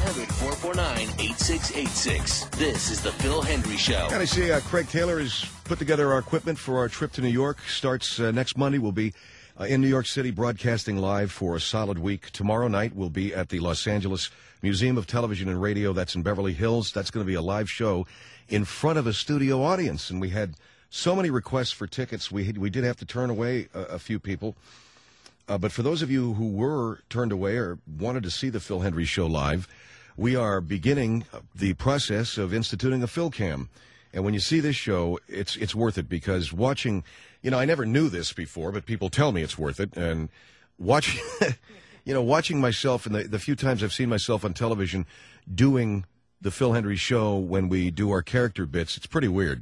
1-800-449-8686. This is The Phil Hendry Show. And I see Craig Taylor has put together our equipment for our trip to New York. Starts next Monday. We'll be in New York City broadcasting live for a solid week. Tomorrow night we'll be at the Los Angeles Museum of Television and Radio. That's in Beverly Hills. That's going to be a live show in front of a studio audience. And we had so many requests for tickets. We did have to turn away a few people. But for those of you who were turned away or wanted to see the Phil Hendry Show live, we are beginning the process of instituting a PhilCam. And when you see this show, it's worth it, because watching, I never knew this before, but people tell me it's worth it. And watching, watching myself, and the few times I've seen myself on television doing the Phil Hendry Show when we do our character bits, it's pretty weird.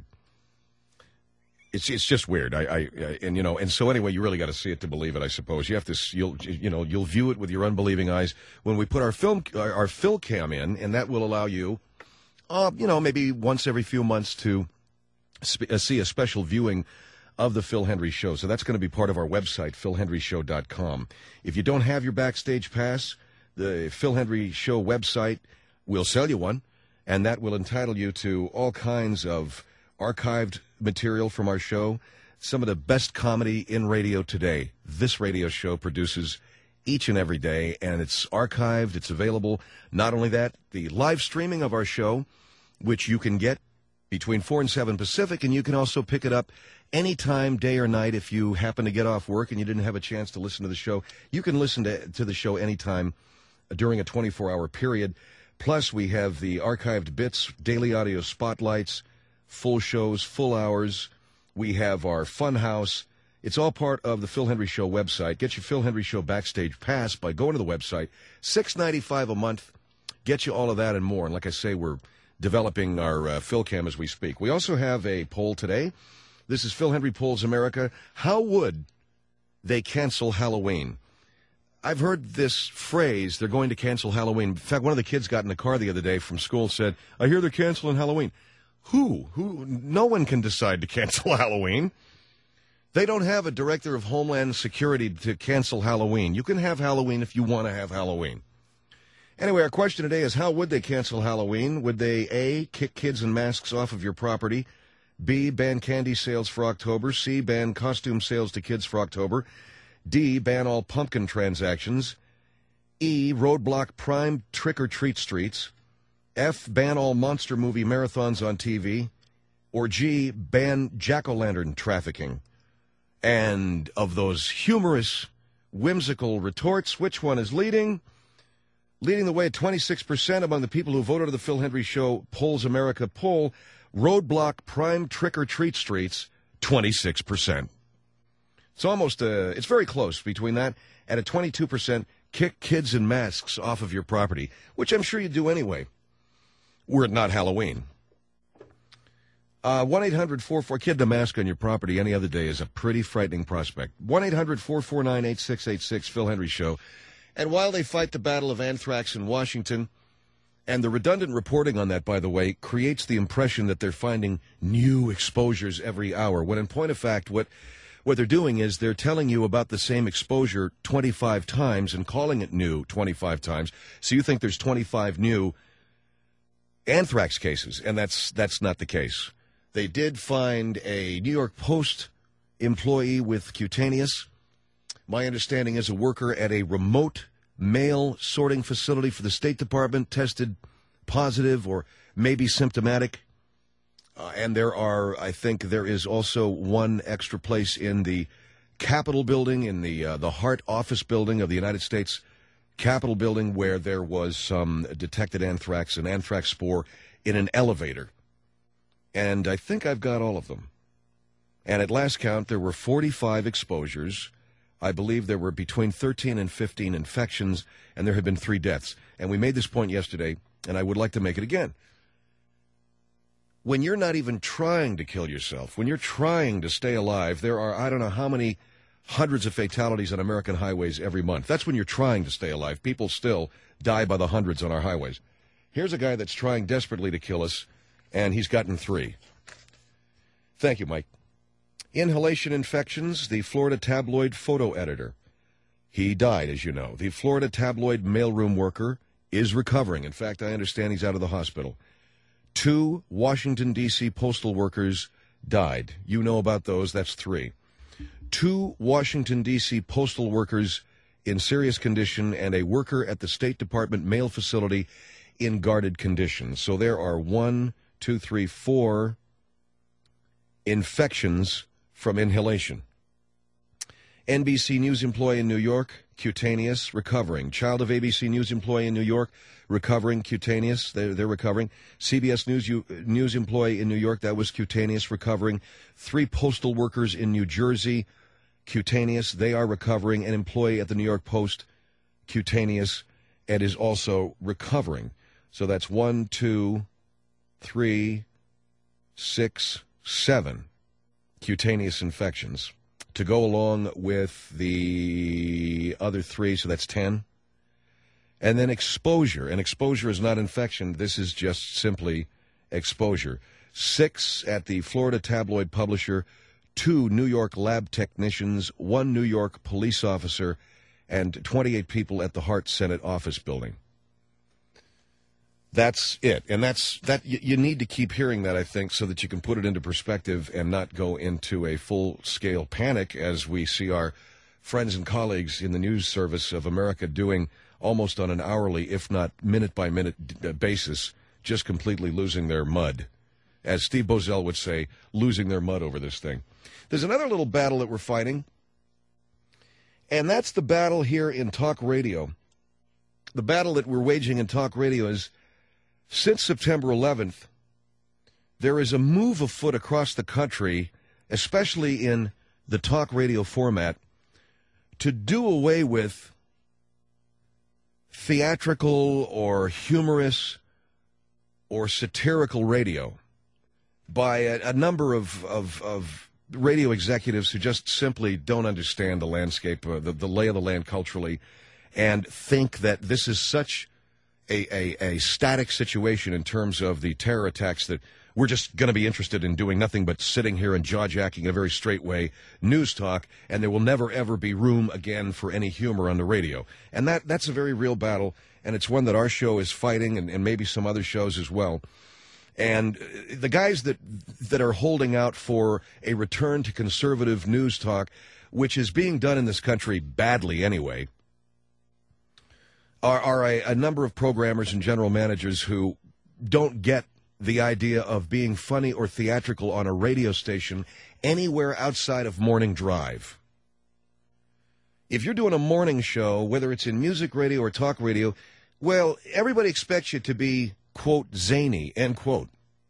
It's just weird. And so anyway, you really got to see it to believe it, I suppose. You have to, you'll view it with your unbelieving eyes when we put our PhilCam in, and that will allow you, maybe once every few months to see a special viewing of the Phil Hendry Show. So that's going to be part of our website, philhendryshow.com. If you don't have your backstage pass, the Phil Hendry Show website will sell you one, and that will entitle you to all kinds of archived material from our show, some of the best comedy in radio today. This radio show produces each and every day, and it's archived, it's available. Not only that, the live streaming of our show, which you can get between 4 and 7 Pacific, and you can also pick it up anytime, day or night. If you happen to get off work and you didn't have a chance to listen to the show, you can listen to the show anytime during a 24-hour period. Plus, we have the archived bits, daily audio spotlights, full shows, full hours. We have our fun house. It's all part of the Phil Hendry Show website. Get your Phil Hendry Show backstage pass by going to the website. $6.95 a month. Get you all of that and more. And like I say, we're developing our PhilCam as we speak. We also have a poll today. This is Phil Hendry Polls America. How would they cancel Halloween? I've heard this phrase, they're going to cancel Halloween. In fact, one of the kids got in the car the other day from school and said, I hear they're canceling Halloween. Who? No one can decide to cancel Halloween. They don't have a director of Homeland Security to cancel Halloween. You can have Halloween if you want to have Halloween. Anyway, our question today is, how would they cancel Halloween? Would they, A, kick kids in masks off of your property, B, ban candy sales for October, C, ban costume sales to kids for October, D, ban all pumpkin transactions, E, roadblock prime trick-or-treat streets, F, ban all monster movie marathons on TV, or G, ban jack-o'-lantern trafficking? And of those humorous, whimsical retorts, which one is leading? Leading the way at 26% among the people who voted on the Phil Hendry Show Polls America poll, roadblock prime trick-or-treat streets, 26%. It's almost, it's very close between that and a 22% kick kids in masks off of your property, which I'm sure you do anyway, were it not Halloween. 1-800-44, kid in a mask on your property any other day is a pretty frightening prospect. 1-800-449-8686, Phil Hendry Show. And while they fight the battle of anthrax in Washington, and the redundant reporting on that, by the way, creates the impression that they're finding new exposures every hour, when in point of fact, what they're doing is they're telling you about the same exposure 25 times and calling it new 25 times. So you think there's 25 new anthrax cases, and that's not the case. They did find a New York Post employee with cutaneous. My understanding is a worker at a remote mail sorting facility for the State Department tested positive or maybe symptomatic. And I think there is also one extra place in the Capitol building, in the Hart office building of the United States Capitol building, where there was some detected anthrax, an anthrax spore in an elevator. And I think I've got all of them. And at last count, there were 45 exposures. I believe there were between 13 and 15 infections, and there have been 3 deaths. And we made this point yesterday, and I would like to make it again. When you're not even trying to kill yourself, when you're trying to stay alive, there are, I don't know how many hundreds of fatalities on American highways every month. That's when you're trying to stay alive. People still die by the hundreds on our highways. Here's a guy that's trying desperately to kill us, and he's gotten 3. Thank you, Mike. Inhalation infections, the Florida tabloid photo editor. He died, as you know. The Florida tabloid mailroom worker is recovering. In fact, I understand he's out of the hospital. 2 Washington, D.C. postal workers died. You know about those. That's 3. 2 Washington, D.C. postal workers in serious condition and a worker at the State Department mail facility in guarded condition. So there are 4 infections from inhalation. NBC News employee in New York, cutaneous, recovering. Child of ABC News employee in New York, recovering, cutaneous. They're recovering. CBS News employee in New York, that was cutaneous, recovering. 3 postal workers in New Jersey, cutaneous. They are recovering. An employee at the New York Post, cutaneous, and is also recovering. So that's 1, 2, 3, 6, 7 cutaneous infections to go along with the other 3, so that's 10. And then exposure. And exposure is not infection. This is just simply exposure. 6 at the Florida tabloid publisher, 2 New York lab technicians, 1 New York police officer, and 28 people at the Hart Senate office building. That's it. And you need to keep hearing that, I think, so that you can put it into perspective and not go into a full-scale panic as we see our friends and colleagues in the news service of America doing almost on an hourly, if not minute-by-minute basis, just completely losing their mud. As Steve Bozell would say, losing their mud over this thing. There's another little battle that we're fighting, and that's the battle here in talk radio. The battle that we're waging in talk radio is, since September 11th, there is a move afoot across the country, especially in the talk radio format, to do away with theatrical or humorous or satirical radio by a number of radio executives who just simply don't understand the landscape, the lay of the land culturally, and think that this is such a static situation in terms of the terror attacks that we're just going to be interested in doing nothing but sitting here and jaw-jacking in a very straight way news talk, and there will never, ever be room again for any humor on the radio. And that's a very real battle, and it's one that our show is fighting, and maybe some other shows as well. And the guys that are holding out for a return to conservative news talk, which is being done in this country badly anyway, are a number of programmers and general managers who don't get the idea of being funny or theatrical on a radio station anywhere outside of morning drive. If you're doing a morning show, whether it's in music radio or talk radio, well, everybody expects you to be, quote, zany, end quote.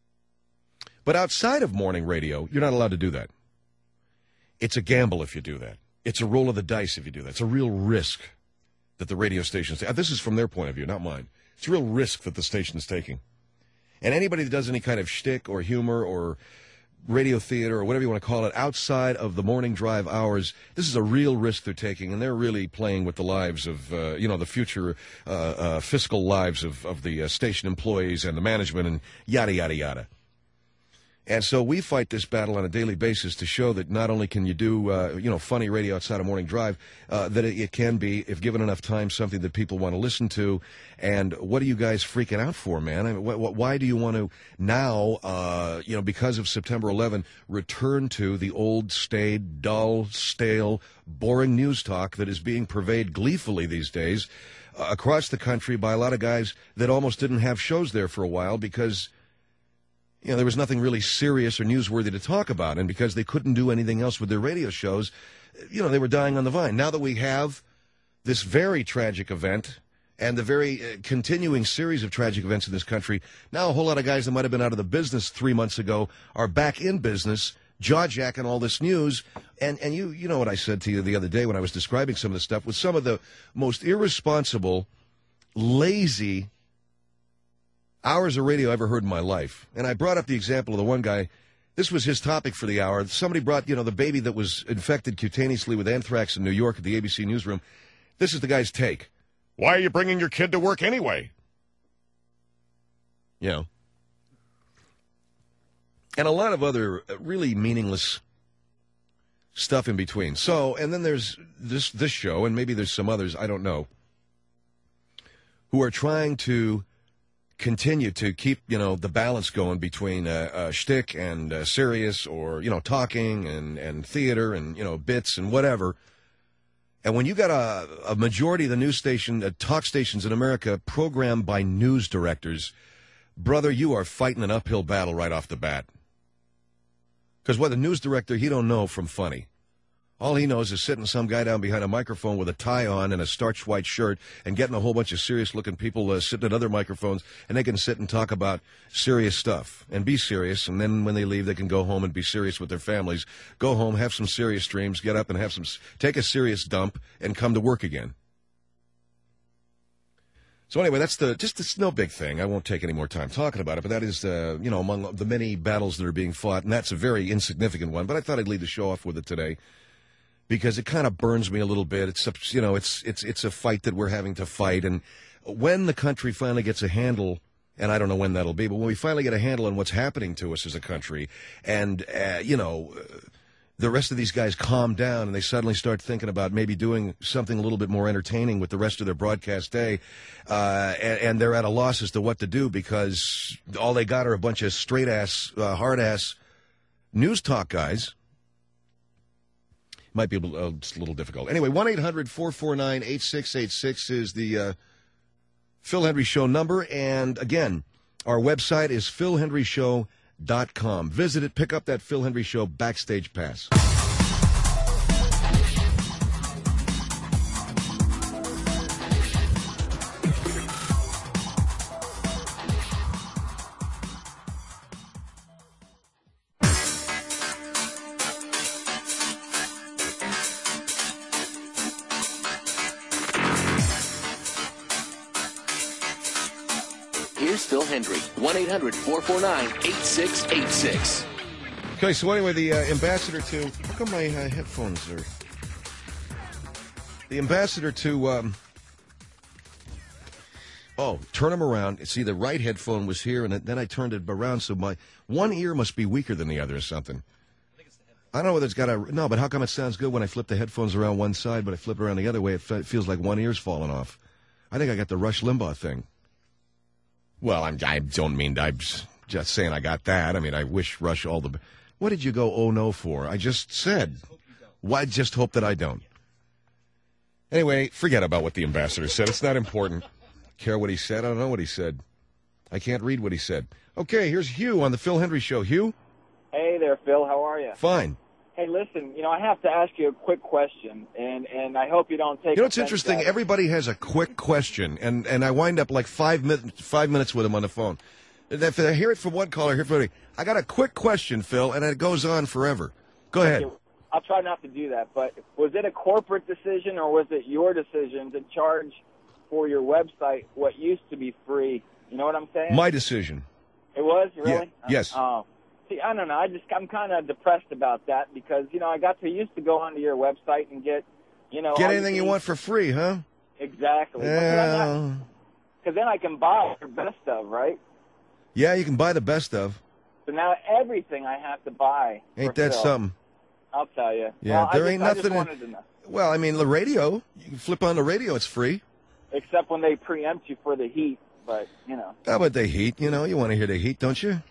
But outside of morning radio, you're not allowed to do that. It's a gamble if you do that. It's a roll of the dice if you do that. It's a real risk that the radio station's taking. This is from their point of view, not mine. It's a real risk that the station's taking. And anybody that does any kind of shtick or humor or radio theater or whatever you want to call it outside of the morning drive hours, this is a real risk they're taking, and they're really playing with the lives of, the future fiscal lives of the station employees and the management and yada, yada, yada. And so we fight this battle on a daily basis to show that not only can you do, funny radio outside of morning drive, that it can be, if given enough time, something that people want to listen to. And what are you guys freaking out for, man? I mean, why do you want to now, because of September 11, return to the old, staid, dull, stale, boring news talk that is being purveyed gleefully these days across the country by a lot of guys that almost didn't have shows there for a while because there was nothing really serious or newsworthy to talk about. And because they couldn't do anything else with their radio shows, they were dying on the vine. Now that we have this very tragic event and the very continuing series of tragic events in this country, now a whole lot of guys that might have been out of the business 3 months ago are back in business, jaw-jacking all this news. And you know what I said to you the other day when I was describing some of the stuff, with some of the most irresponsible, lazy hours of radio I ever heard in my life. And I brought up the example of the one guy. This was his topic for the hour. Somebody brought, the baby that was infected cutaneously with anthrax in New York at the ABC newsroom. This is the guy's take. Why are you bringing your kid to work anyway? And a lot of other really meaningless stuff in between. So, and then there's this show, and maybe there's some others, I don't know, who are trying to continue to keep, the balance going between shtick and serious, or, talking and theater and, bits and whatever. And when you got a majority of the news station, talk stations in America programmed by news directors, brother, you are fighting an uphill battle right off the bat. Because what the news director, he don't know from funny. All he knows is sitting some guy down behind a microphone with a tie on and a starched white shirt and getting a whole bunch of serious-looking people sitting at other microphones, and they can sit and talk about serious stuff and be serious, and then when they leave, they can go home and be serious with their families, go home, have some serious dreams, get up and take a serious dump, and come to work again. So anyway, it's no big thing. I won't take any more time talking about it, but that is, among the many battles that are being fought, and that's a very insignificant one, but I thought I'd lead the show off with it today, because it kind of burns me a little bit. It's a fight that we're having to fight, and when the country finally gets a handle, and I don't know when that'll be, but when we finally get a handle on what's happening to us as a country, and the rest of these guys calm down and they suddenly start thinking about maybe doing something a little bit more entertaining with the rest of their broadcast day, and they're at a loss as to what to do because all they got are a bunch of straight-ass, hard-ass news talk guys. Might be just a little difficult. Anyway, 1-800-449-8686 is the Phil Hendrie Show number. And, again, our website is philhendrieshow.com. Visit it. Pick up that Phil Hendrie Show Backstage Pass. Here's Phil Hendrie, 1-800-449-8686. Okay, so anyway, the ambassador to... How come my headphones are... The ambassador to... turn them around. See, the right headphone was here, and then I turned it around, so my one ear must be weaker than the other or something. I don't know whether it's got a... No, but how come it sounds good when I flip the headphones around one side, but I flip it around the other way, it feels like one ear's falling off. I think I got the Rush Limbaugh thing. Well, I don't mean... I'm just saying I got that. I mean, I wish Rush all the... What did you go, oh, no, for? I just said. Why just hope that I don't? Anyway, forget about what the ambassador said. It's not important. Care what he said? I don't know what he said. I can't read what he said. Okay, here's Hugh on the Phil Hendrie Show. Hugh? Hey there, Phil. How are you? Fine. Hey, listen, I have to ask you a quick question, and I hope you don't take... It's interesting. Everybody has a quick question, and I wind up like 5 minutes with them on the phone. If I hear it from one caller, hear from me. I got a quick question, Phil, and it goes on forever. Go ahead. Okay, I'll try not to do that, but was it a corporate decision or was it your decision to charge for your website what used to be free? You know what I'm saying? My decision. It was? Really? Yeah. Yes. See, I don't know. I'm kind of depressed about that because, I used to go onto your website and get, Get anything you want for free, huh? Exactly. Because then I can buy your best of, right? Yeah, you can buy the best of. So now everything I have to buy. Ain't that something? I'll tell you. Yeah, well, ain't nothing. I just wanted to know. Well, I mean, the radio. You can flip on the radio; it's free. Except when they preempt you for the heat, but How about the heat? You want to hear the heat, don't you?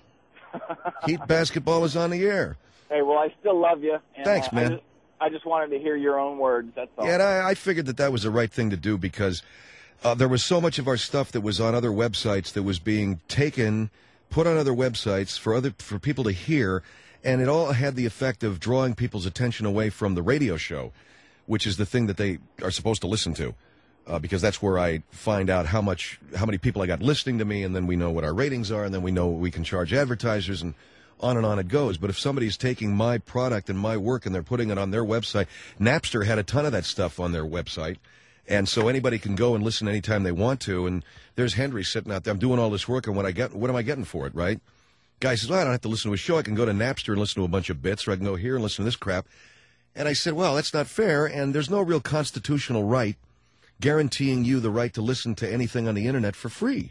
Heat basketball is on the air. Hey, well, I still love you. And, thanks, man. I just wanted to hear your own words. That's all. Yeah, and I figured that was the right thing to do because there was so much of our stuff that was on other websites that was being taken, put on other websites for people to hear, and it all had the effect of drawing people's attention away from the radio show, which is the thing that they are supposed to listen to, because that's where I find out how many people I got listening to me, and then we know what our ratings are, and then we know what we can charge advertisers, and on it goes. But if somebody's taking my product and my work and they're putting it on their website, Napster had a ton of that stuff on their website. And so anybody can go and listen anytime they want to. And there's Hendrie sitting out there. I'm doing all this work, and what am I getting for it, right? Guy says, well, I don't have to listen to a show. I can go to Napster and listen to a bunch of bits, or I can go here and listen to this crap. And I said, well, that's not fair, and there's no real constitutional right guaranteeing you the right to listen to anything on the Internet for free.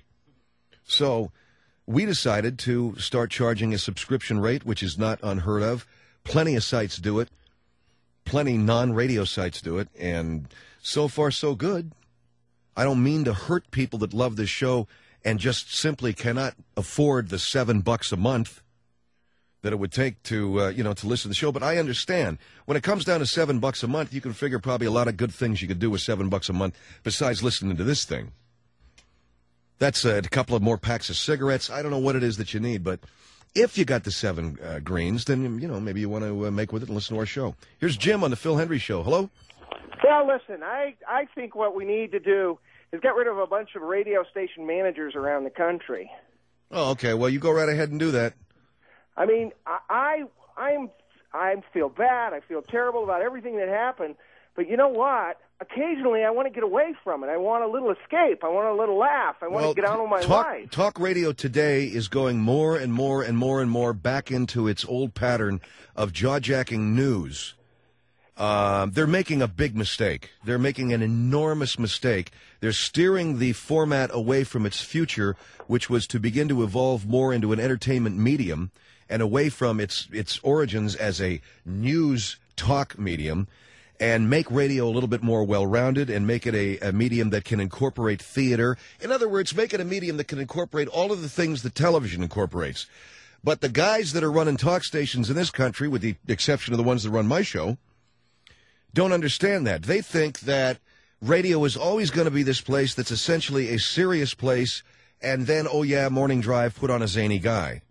So we decided to start charging a subscription rate, which is not unheard of. Plenty of sites do it. Plenty non-radio sites do it, and so far so good. I don't mean to hurt people that love this show and just simply cannot afford the $7 a month that it would take to, to listen to the show. But I understand. When it comes down to $7 a month, you can figure probably a lot of good things you could do with $7 a month besides listening to this thing. That's a couple of more packs of cigarettes. I don't know what it is that you need, but if you got the 7 greens, then, maybe you want to make with it and listen to our show. Here's Jim on the Phil Hendry Show. Hello? Well, listen, I think what we need to do is get rid of a bunch of radio station managers around the country. Oh, okay. Well, you go right ahead and do that. I mean, I feel bad. I feel terrible about everything that happened. But you know what? Occasionally, I want to get away from it. I want a little escape. I want a little laugh. I want to get on with my life. Talk radio today is going more and more and more and more back into its old pattern of jaw-jacking news. They're making a big mistake. They're making an enormous mistake. They're steering the format away from its future, which was to begin to evolve more into an entertainment medium and away from its origins as a news talk medium, and make radio a little bit more well-rounded and make it a medium that can incorporate theater. In other words, make it a medium that can incorporate all of the things that television incorporates. But the guys that are running talk stations in this country, with the exception of the ones that run my show, don't understand that. They think that radio is always going to be this place that's essentially a serious place, and then, oh yeah, morning drive, put on a zany guy.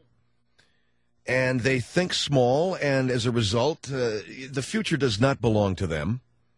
And they think small, and as a result, the future does not belong to them.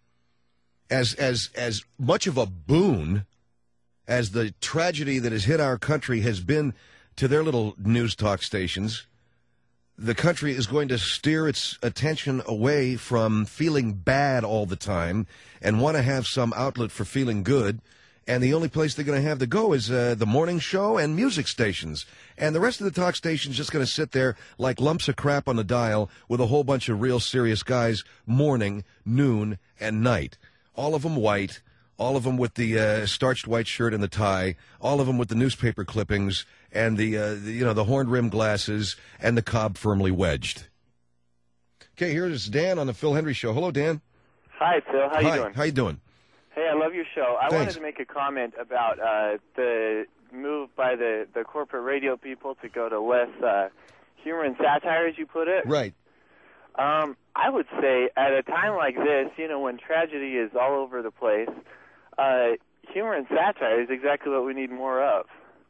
As much of a boon as the tragedy that has hit our country has been to their little news talk stations, the country is going to steer its attention away from feeling bad all the time and want to have some outlet for feeling good. And the only place they're going to have to go is the morning show and music stations. And the rest of the talk stations just going to sit there like lumps of crap on the dial with a whole bunch of real serious guys morning, noon, and night. All of them white, all of them with the starched white shirt and the tie, all of them with the newspaper clippings and the horn-rimmed glasses and the cob firmly wedged. Okay, here's Dan on the Phil Hendry Show. Hello, Dan. Hi, Phil. How you doing? How you doing? Hey, I love your show. I Thanks. wanted to make a comment about the move by the corporate radio people to go to less humor and satire, as you put it. Right. I would say at a time like this, when tragedy is all over the place, humor and satire is exactly what we need more of.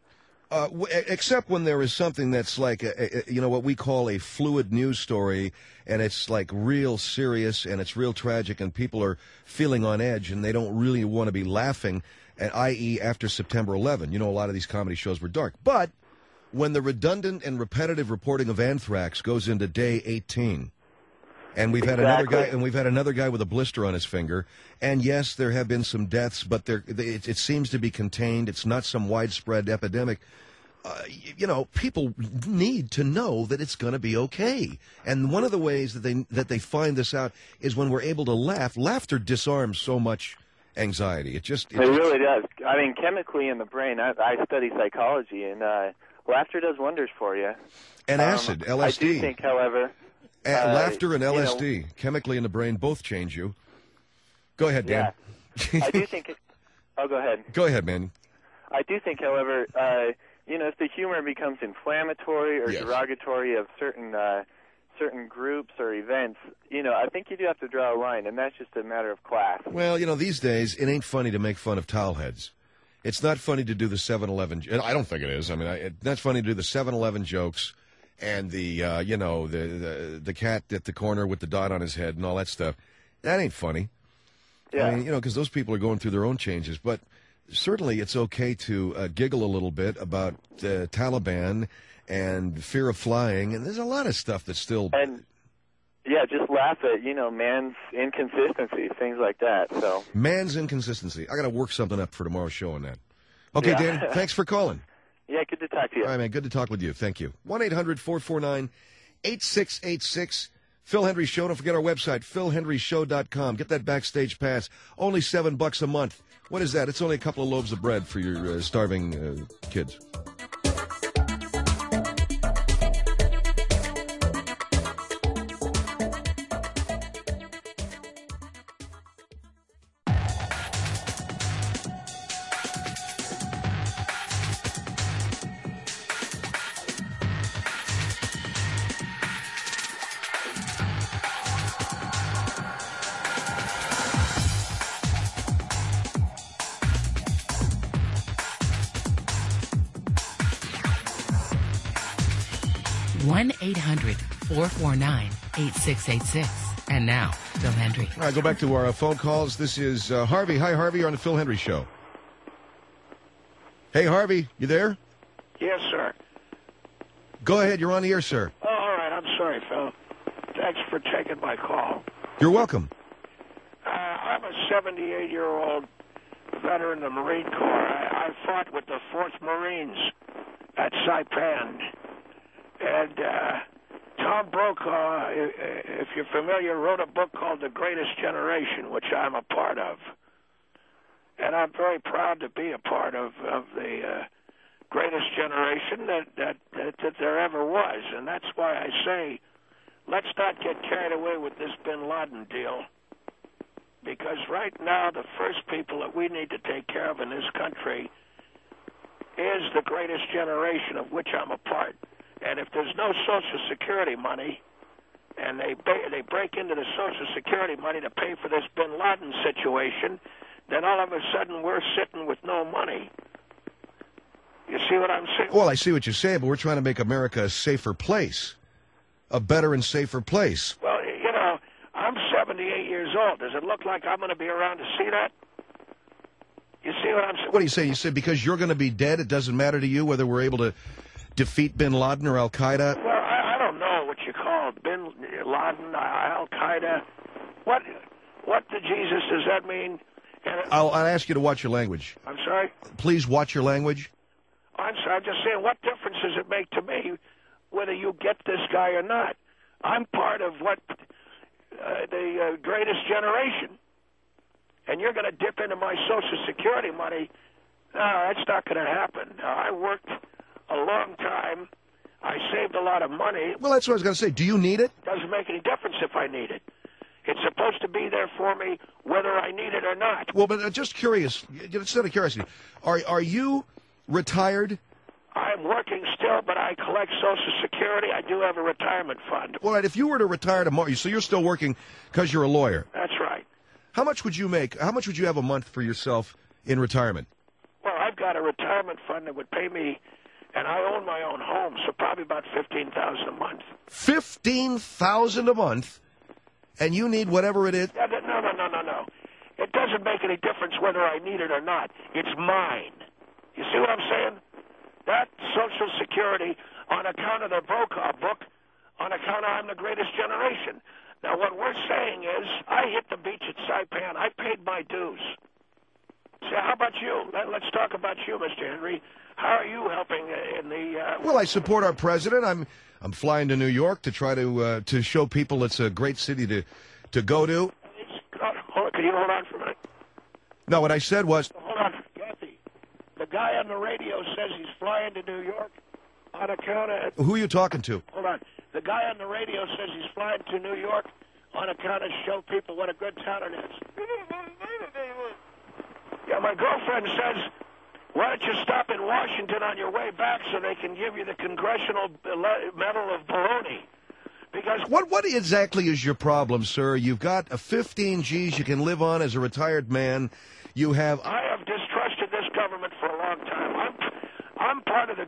Except when there is something that's like, what we call a fluid news story, and it's like real serious and it's real tragic and people are feeling on edge and they don't really want to be laughing, i.e. after September 11. A lot of these comedy shows were dark. But when the redundant and repetitive reporting of anthrax goes into day 18, and we've had another guy with a blister on his finger, and yes, there have been some deaths, but it seems to be contained. It's not some widespread epidemic. People need to know that it's going to be okay. And one of the ways that they find this out is when we're able to laugh. Laughter disarms so much anxiety. It really does. I mean, chemically in the brain, I study psychology, and laughter does wonders for you. And acid, LSD. I do think, however... laughter and LSD, chemically in the brain, both change you. Go ahead, Dan. Yeah. I do think... Oh, go ahead. Go ahead, man. I do think, however, if the humor becomes inflammatory or derogatory of certain groups or events, I think you do have to draw a line, and that's just a matter of class. Well, these days, it ain't funny to make fun of towel heads. It's not funny to do the 7-Eleven... I don't think it is. I mean, it's not funny to do the 7-Eleven jokes and the cat at the corner with the dot on his head and all that stuff. That ain't funny. Yeah. I mean, because those people are going through their own changes. But certainly it's okay to giggle a little bit about the Taliban and fear of flying. And there's a lot of stuff that's still... And, yeah, just laugh at, man's inconsistency, things like that. So man's inconsistency. I got to work something up for tomorrow's show on that. Okay, yeah. Dan, thanks for calling. Yeah, good to talk to you. All right, man, good to talk with you. Thank you. 1-800-449-8686. Phil Hendry Show. Don't forget our website, philhendryshow.com. Get that backstage pass. Only $7 a month. What is that? It's only a couple of loaves of bread for your starving kids. 1-800-449-8686. And now, Phil Hendry. All right, go back to our phone calls. This is Harvey. Hi, Harvey. You're on the Phil Hendry Show. Hey, Harvey, you there? Yes, sir. Go ahead. You're on the air, sir. Oh, all right. I'm sorry, Phil. Thanks for taking my call. You're welcome. I'm a 78-year-old veteran of the Marine Corps. I fought with the 4th Marines at Saipan. And Tom Brokaw, if you're familiar, wrote a book called The Greatest Generation, which I'm a part of. And I'm very proud to be a part of the greatest generation that there ever was. And that's why I say, let's not get carried away with this bin Laden deal. Because right now, the first people that we need to take care of in this country is the greatest generation of which I'm a part. And if there's no Social Security money, and they break into the Social Security money to pay for this bin Laden situation, then all of a sudden we're sitting with no money. You see what I'm saying? Well, I see what you're saying, but we're trying to make America a safer place, a better and safer place. Well, you know, I'm 78 years old. Does it look like I'm going to be around to see that? You see what I'm saying? What do you say? You say because you're going to be dead, it doesn't matter to you whether we're able to defeat bin Laden or Al-Qaeda? Well, I don't know what you call it. Bin Laden, Al-Qaeda. What to Jesus does that mean? I'll ask you to watch your language. I'm sorry? Please watch your language. I'm sorry. I'm just saying, what difference does it make to me whether you get this guy or not? I'm part of what the greatest generation. And you're going to dip into my Social Security money. No, that's not going to happen. I worked a long time. I saved a lot of money. Well, that's what I was going to say. Do you need it? Doesn't make any difference if I need it. It's supposed to be there for me whether I need it or not. Well, but just curious, just out of curiosity, are you retired? I'm working still, but I collect Social Security. I do have a retirement fund. Well, if you were to retire tomorrow, so you're still working because you're a lawyer. That's right. How much would you make? How much would you have a month for yourself in retirement? Well, I've got a retirement fund that would pay me, and I own my own home, so probably about $15,000 a month. $15,000 a month, and you need whatever it is? No. It doesn't make any difference whether I need it or not. It's mine. You see what I'm saying? That Social Security, on account of the Brokaw book, on account of I'm the greatest generation. Now, what we're saying is, I hit the beach at Saipan. I paid my dues. So how about you? Let's talk about you, Mr. Henry. How are you helping in the... Well, I support our president. I'm flying to New York to try to show people it's a great city to go to. Can you hold on for a minute? No, what I said was... Hold on, Kathy. The guy on the radio says he's flying to New York on account of... Who are you talking to? Hold on. The guy on the radio says he's flying to New York on account of show people what a good town it is. Yeah, my girlfriend says, why don't you stop in Washington on your way back so they can give you the Congressional Medal of Baloney? Because what exactly is your problem, sir? You've got a 15 G's you can live on as a retired man. You have... I have distrusted this government for a long time. I'm part of the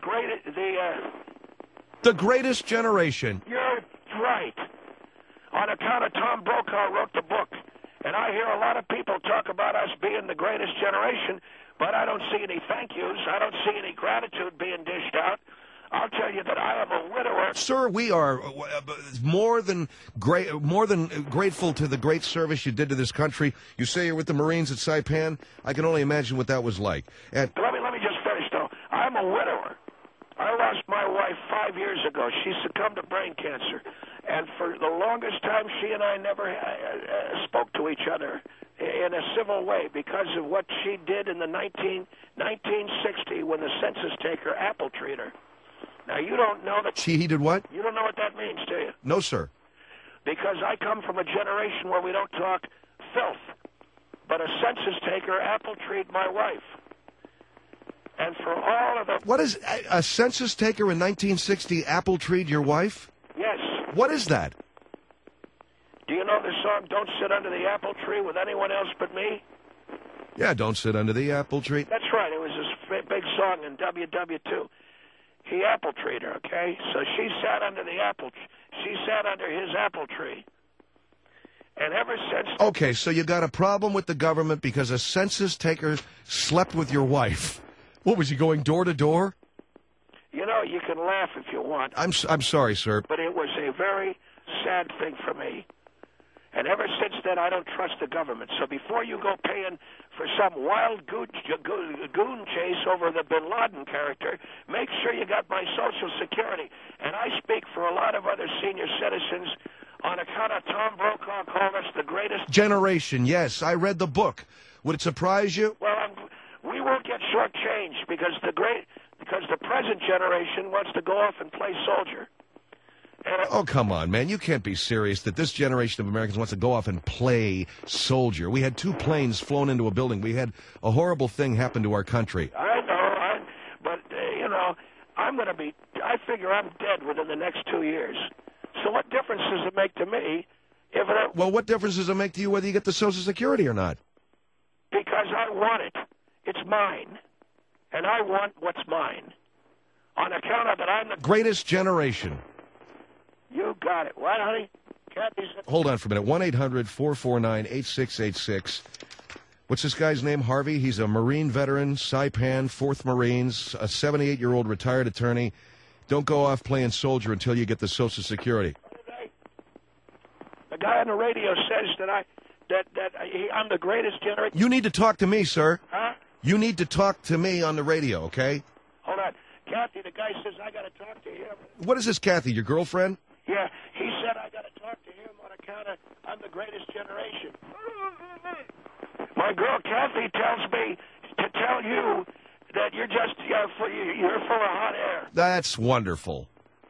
greatest generation. You're right. On account of Tom Brokaw wrote the book. And I hear a lot of people talk about us being the greatest generation, but I don't see any thank yous. I don't see any gratitude being dished out. I'll tell you that I am a widower. Sir, we are more than grateful to the great service you did to this country. You say you're with the Marines at Saipan. I can only imagine what that was like. And let me just finish, though. I'm a widower. I lost my wife 5 years ago. She succumbed to brain cancer. And for the longest time, she and I never spoke to each other in a civil way because of what she did in the 1960 when the census taker apple treated her. Now, you don't know that... He did what? You don't know what that means, do you? No, sir. Because I come from a generation where we don't talk filth. But a census taker apple-treed my wife. And for all of the... What is a census taker in 1960 apple-treed your wife? Yes. What is that? Do you know the song, Don't Sit Under the Apple Tree with Anyone Else But Me? Yeah, Don't Sit Under the Apple Tree. That's right. It was this big song in WW2. he apple treed her, okay? So she sat under his apple tree. And ever since... Okay, so you got a problem with the government because a census taker slept with your wife. What, was he going door to door? You know, you can laugh if you want. I'm sorry, sir. But it was a very sad thing for me. And ever since then, I don't trust the government. So before you go paying for some wild goon chase over the Bin Laden character, make sure you got my Social Security. And I speak for a lot of other senior citizens on account of Tom Brokaw called us the greatest generation. Yes, I read the book. Would it surprise you? Well, we won't get shortchanged because the present generation wants to go off and play soldier. Oh, come on, man. You can't be serious that this generation of Americans wants to go off and play soldier. We had 2 planes flown into a building. We had a horrible thing happen to our country. I know, but I figure I'm dead within the next 2 years. So what difference does it make to me if it... Well, what difference does it make to you whether you get the Social Security or not? Because I want it. It's mine. And I want what's mine. On account of it, I'm the... Greatest generation. You got it. What, honey? Kathy's... Hold on for a minute. 1-800-449-8686. What's this guy's name? Harvey? He's a Marine veteran, Saipan, 4th Marines, a 78-year-old retired attorney. Don't go off playing soldier until you get the Social Security. The guy on the radio says that I'm the greatest generation. You need to talk to me, sir. Huh? You need to talk to me on the radio, okay? Hold on. Kathy, the guy says I got to talk to him. What is this, Kathy, your girlfriend? Yeah, he said I got to talk to him on account of I'm the greatest generation. My girl Kathy tells me to tell you that you're full of hot air. That's wonderful.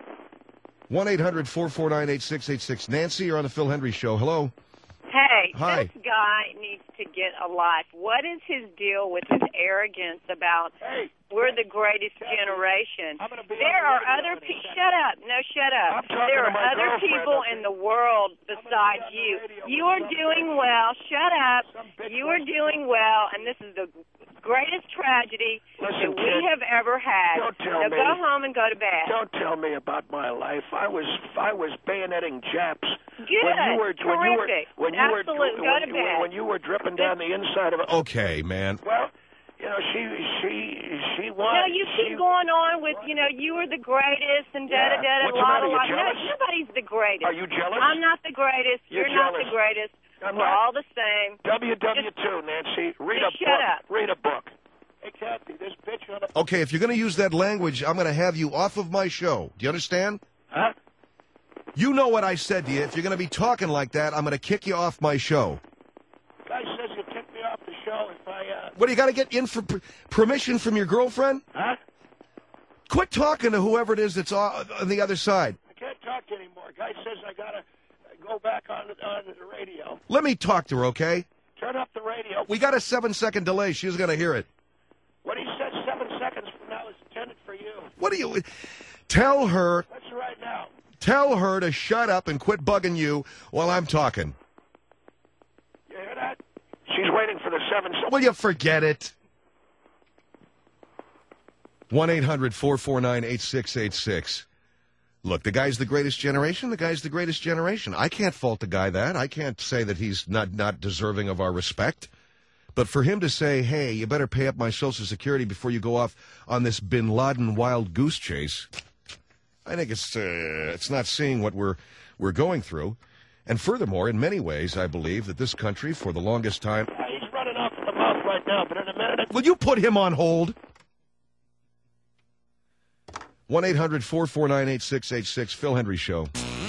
1-800-449-8686. Nancy, you're on the Phil Hendry Show. Hello. Hey, Hi. This guy needs to get a life. What is his deal with his arrogance about we're the greatest generation? There are other people. Shut up. No, shut up. There are other people in the world besides you. You are doing well. Shut up. You are doing well, and this is the greatest tragedy that we have ever had. So go home and go to bed. Don't tell me about my life. I was bayoneting Japs. Good. Terrific. Absolutely. Go to bed. When you were dripping down the inside of it. Okay, man. Well, you know, she won. No, you keep going on with, you were the greatest and da-da-da-da, la-la-la. No, nobody's the greatest. Are you jealous? I'm not the greatest. You're not the greatest. We're all the same. WW2, Nancy. Read a book. Shut up. Read a book. Hey, Kathy, this bitch on a... Okay, if you're going to use that language, I'm going to have you off of my show. Do you understand? Huh? You know what I said to you. If you're going to be talking like that, I'm going to kick you off my show. Guy says you kick me off the show if I... What, do you got to get in for permission from your girlfriend? Huh? Quit talking to whoever it is that's on the other side. I can't talk anymore. Guy says I got to go back on the radio. Let me talk to her, okay? Turn up the radio. We got a 7-second delay. She's going to hear it. What he says 7 seconds from now is intended for you. What do you... Tell her... That's right now. Tell her to shut up and quit bugging you while I'm talking. You hear that? She's waiting for the 7 seconds. Will you forget it? 1-800-449-8686. Look, the guy's the greatest generation. The guy's the greatest generation. I can't fault the guy that. I can't say that he's not deserving of our respect. But for him to say, hey, you better pay up my Social Security before you go off on this Bin Laden wild goose chase, I think it's not seeing what we're going through. And furthermore, in many ways, I believe that this country, for the longest time... He's running off in the mouth right now, but in a minute... Will you put him on hold? 1-800-449-8686, Phil Hendry Show.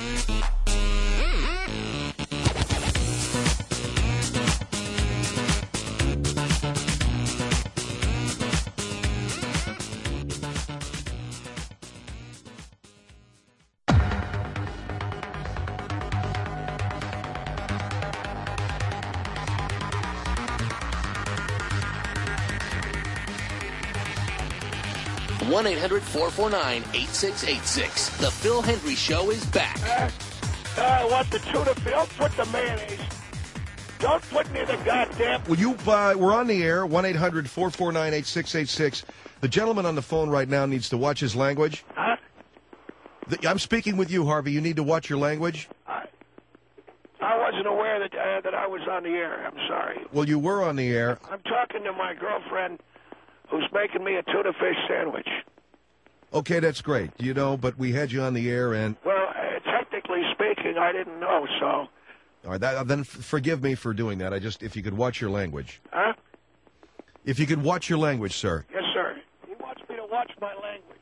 One 1-800-449-8686. The Phil Hendry Show is back. I want the tuna fish. I'll put the mayonnaise. Don't put me in the goddamn... Well, we're on the air, 1-800-449-8686. The gentleman on the phone right now needs to watch his language. Huh? I'm speaking with you, Harvey. You need to watch your language. I wasn't aware that I was on the air. I'm sorry. Well, you were on the air. I'm talking to my girlfriend who's making me a tuna fish sandwich. Okay, that's great. You know, but we had you on the air and... Well, technically speaking, I didn't know, so... All right, then forgive me for doing that. If you could watch your language. Huh? If you could watch your language, sir. Yes, sir. He wants me to watch my language.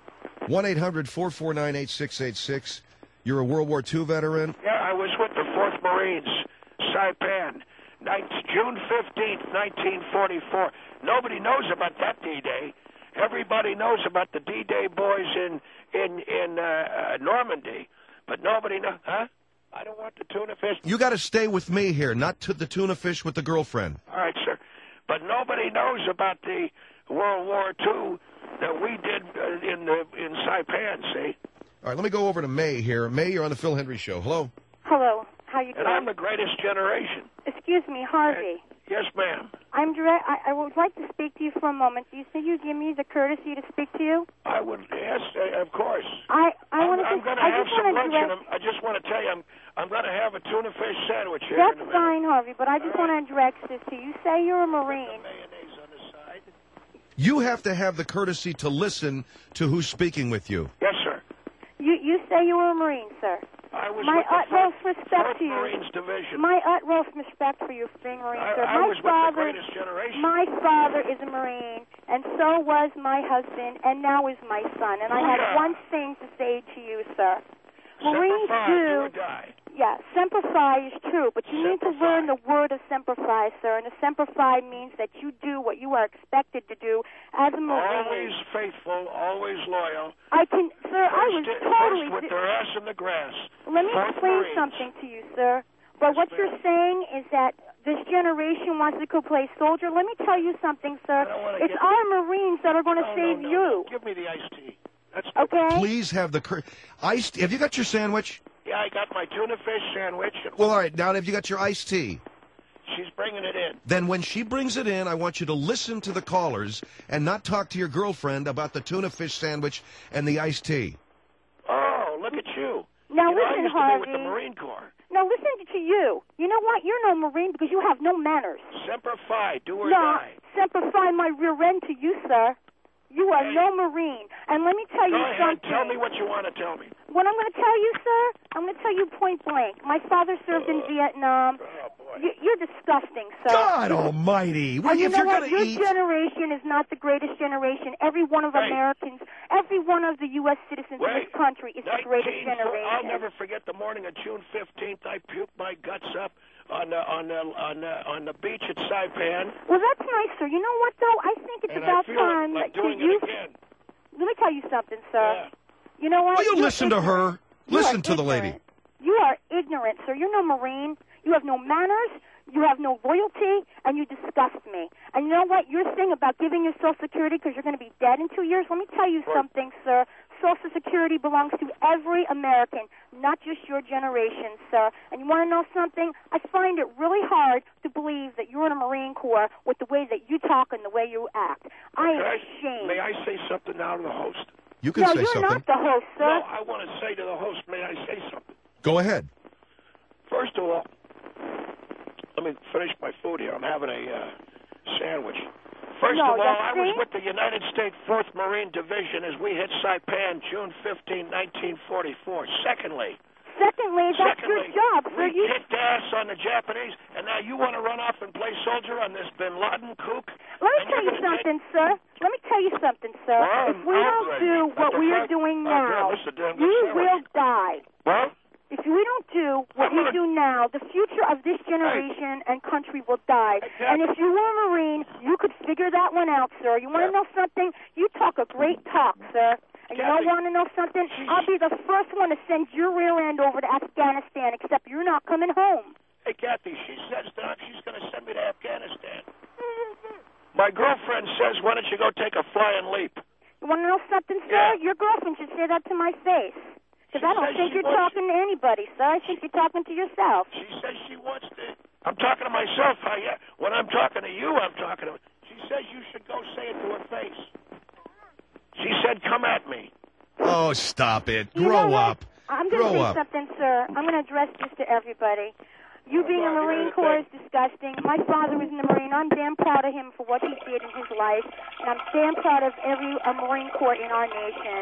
1-800-449-8686. You're a World War II veteran? Yeah, I was with the 4th Marines, Saipan, June 15th, 1944. Nobody knows about that D-Day. Everybody knows about the D-Day boys in Normandy, but nobody knows. Huh? I don't want the tuna fish. You got to stay with me here, not to the tuna fish with the girlfriend. All right, sir. But nobody knows about the World War II that we did in Saipan. See. All right, let me go over to May here. May, you're on the Phil Hendry Show. Hello. Hello. How you doing? And I'm the greatest generation. Excuse me, Harvey. Yes, ma'am. I would like to speak to you for a moment. Do you think you'd give me the courtesy to speak to you? I would. Yes, of course. I'm going to have some lunch, and I just want to tell you, I'm going to have a tuna fish sandwich here. That's fine, Harvey. But I just want to address this to you. You say you're a Marine. Mayonnaise on the side. You have to have the courtesy to listen to who's speaking with you. Yes, sir. You say you were a Marine, sir. I was my with the utmost respect to you. Marines Division. My utmost respect for you for being a Marine, sir. I was with the greatest generation. My father is a Marine, and so was my husband, and now is my son. And I have one thing to say to you, sir. Marines do. Yeah, Semper Fi is true, but you need to learn the word of Semper Fi, sir. And a Semper Fi means that you do what you are expected to do as a Marine. Always faithful, always loyal. Sir, I was totally... First with their ass in the grass. Let me explain something to you, sir. But what you're saying is that this generation wants to go play soldier. Let me tell you something, sir. It's our Marines that are going to save you. Give me the iced tea. That's okay? Please have the iced. Have you got your sandwich? Yeah, I got my tuna fish sandwich. Well, all right. Now, have you got your iced tea? She's bringing it in. Then when she brings it in, I want you to listen to the callers and not talk to your girlfriend about the tuna fish sandwich and the iced tea. Oh, look at you. Now, listen, I used Harvey. to be with the Marine Corps. Now, listen to you. You know what? You're no Marine because you have no manners. Semper Fi, do or die. Semper Fi my rear end to you, sir. You are no Marine. And let me tell you something. Tell me what you want to tell me. What I'm going to tell you, sir, I'm going to tell you point blank. My father served in Vietnam. Oh, boy. You're disgusting, sir. God almighty. Well, you know what? Your generation is not the greatest generation. Every one of Americans, every one of the U.S. citizens in this country is the greatest generation. I'll never forget the morning of June 15th. I puked my guts up on the beach at Saipan. Well, that's nice, sir. You know what, though? I think it's about time like that doing you... it again. Let me tell you something, sir. Yeah. You know what? Well, you listen to her. Listen to the lady. You are ignorant, sir. You're no Marine. You have no manners. You have no loyalty, and you disgust me. And you know what? Your thing about giving your Social Security because you're going to be dead in 2 years, let me tell you something, sir. Social Security belongs to every American, not just your generation, sir. And you want to know something? I find it really hard to believe that you're in a Marine Corps with the way that you talk and the way you act. I am ashamed. May I say something now to the host? You can say you're something. not the host, sir. No, I want to say to the host, may I say something? Go ahead. First of all, let me finish my food here. I'm having a sandwich. First of all, I was with the United States 4th Marine Division as we hit Saipan June 15, 1944. Secondly, that's your job, sir. We kicked ass on the Japanese, and now you want to run off and play soldier on this Bin Laden kook? Let me tell you something, sir. Let me tell you something, sir. If we don't do what we are doing now, you will die. What? If we don't do what we do now, the future of this generation and country will die. And if you were a Marine, you could figure that one out, sir. You want to know something? You talk a great talk, sir. And you don't want to know something? I'll be the first one to send your rear end over to Afghanistan, except you're not coming home. Hey, Kathy, she says that she's going to send me to Afghanistan. My girlfriend says, why don't you go take a flying leap? You want to know something, sir? Your girlfriend should say that to my face. Because I don't think you're talking to anybody, sir. I think you're talking to yourself. She says she wants to... I'm talking to myself. When I'm talking to you, I'm talking to... She says you should go say it to her face. She said, come at me. Oh, stop it. You Grow know what? up. I'm going to Grow say up. something, sir. I'm going to address this to everybody. You being a Marine Corps is disgusting. My father was in the Marine. I'm damn proud of him for what he did in his life. And I'm damn proud of every Marine Corps in our nation.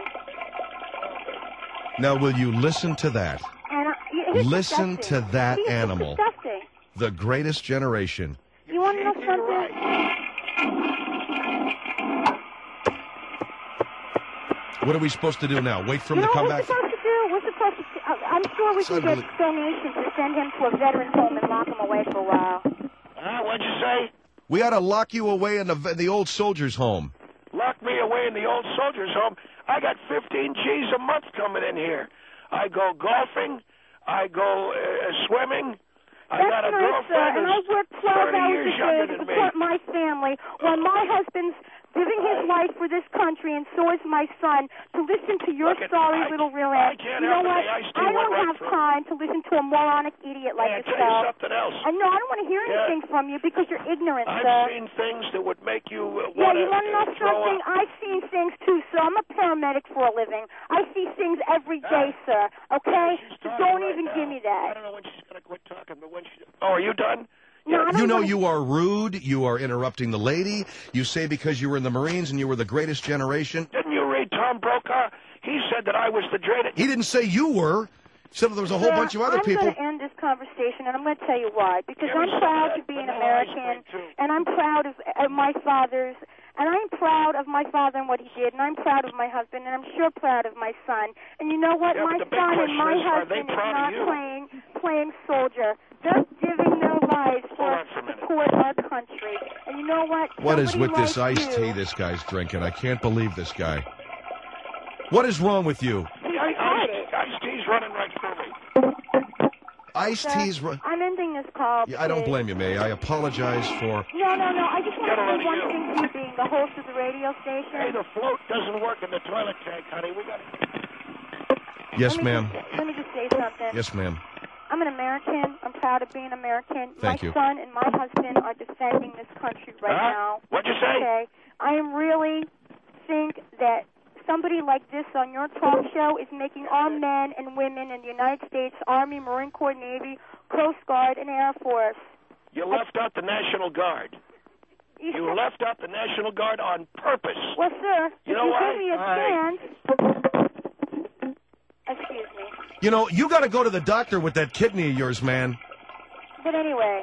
Now, will you listen to that? And Listen to that animal. Disgusting. The greatest generation. You want to know something? What are we supposed to do now? Wait for him to come back? We're supposed to I'm sure we can get donations to send him to a veterans home and lock him away for a while. What'd you say? We ought to lock you away in the old soldiers' home. Lock me away in the old soldiers' home? I got 15 G's a month coming in here. I go golfing. I go swimming. I got a girlfriend and I work 12 hours a day to support me. my family while my husband's living his life for this country, and so is my son, to listen to your sorry little rear end. You know what? I don't have time to listen to a moronic idiot like yourself. Tell you something else. I know, I don't want to hear anything from you because you're ignorant, sir. I've seen things that would make you want to you want to know something? I've seen things too, sir. I'm a paramedic for a living. I see things every day, sir. Okay? So don't even give me that. I don't know when she's going to quit talking, but when she... Oh, are you done? No, You know you are rude. You are interrupting the lady. You say because you were in the Marines and you were the greatest generation. Didn't you read Tom Brokaw? He said that I was the greatest. He didn't say you were. He said there was a whole bunch of other people. I'm going to end this conversation, and I'm going to tell you why. Because I'm proud to be an American, and I'm proud of my father's, and I'm proud of my father and what he did, and I'm proud of my husband, and I'm sure proud of my son. And you know what? My son and my husband is not playing soldier. They're giving their lives to support our country. And you know what? What is with this iced tea this guy's drinking? I can't believe this guy. What is wrong with you? Iced tea's running right through me. Iced tea's I'm ending this call. I don't blame you, May. I apologize for... No. I just want to say one thing to you being the host of the radio station. Hey, the float doesn't work in the toilet tank, honey. We got to... Yes, ma'am. Let me just say something. Yes, ma'am. I'm an American. I'm proud of being American. Thank you. My son and my husband are defending this country right now. What'd you say? Okay. I really think that somebody like this on your talk show is making our men and women in the United States Army, Marine Corps, Navy, Coast Guard, and Air Force. You left out the National Guard. You left out the National Guard on purpose. Well, sir, you know if you give me a chance... Excuse me. You know, you got to go to the doctor with that kidney of yours, man. But anyway,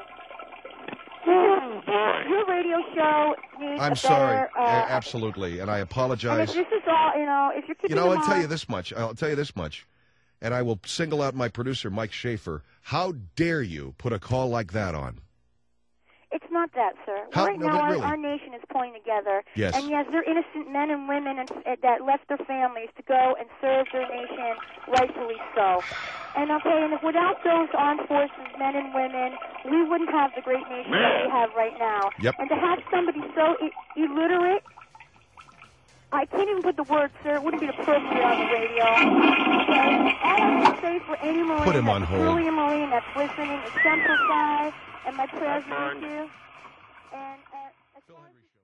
your radio show needs I'm a sorry. better... Absolutely. And I apologize. And if this is all, if you're keeping I'll tell you this much. And I will single out my producer, Mike Schaefer. How dare you put a call like that on? It's not that, sir. Right now, our nation is pulling together. Yes. And yes, they're innocent men and women that left their families to go and serve their nation, rightfully so. And without those armed forces, men and women, we wouldn't have the great nation that we have right now. Yep. And to have somebody so illiterate, I can't even put the word, sir. It wouldn't be appropriate on the radio. Okay? All I can say for any Marine Put him on hold. Truly a Marine that's listening, exemplify, and my prayers are with you. And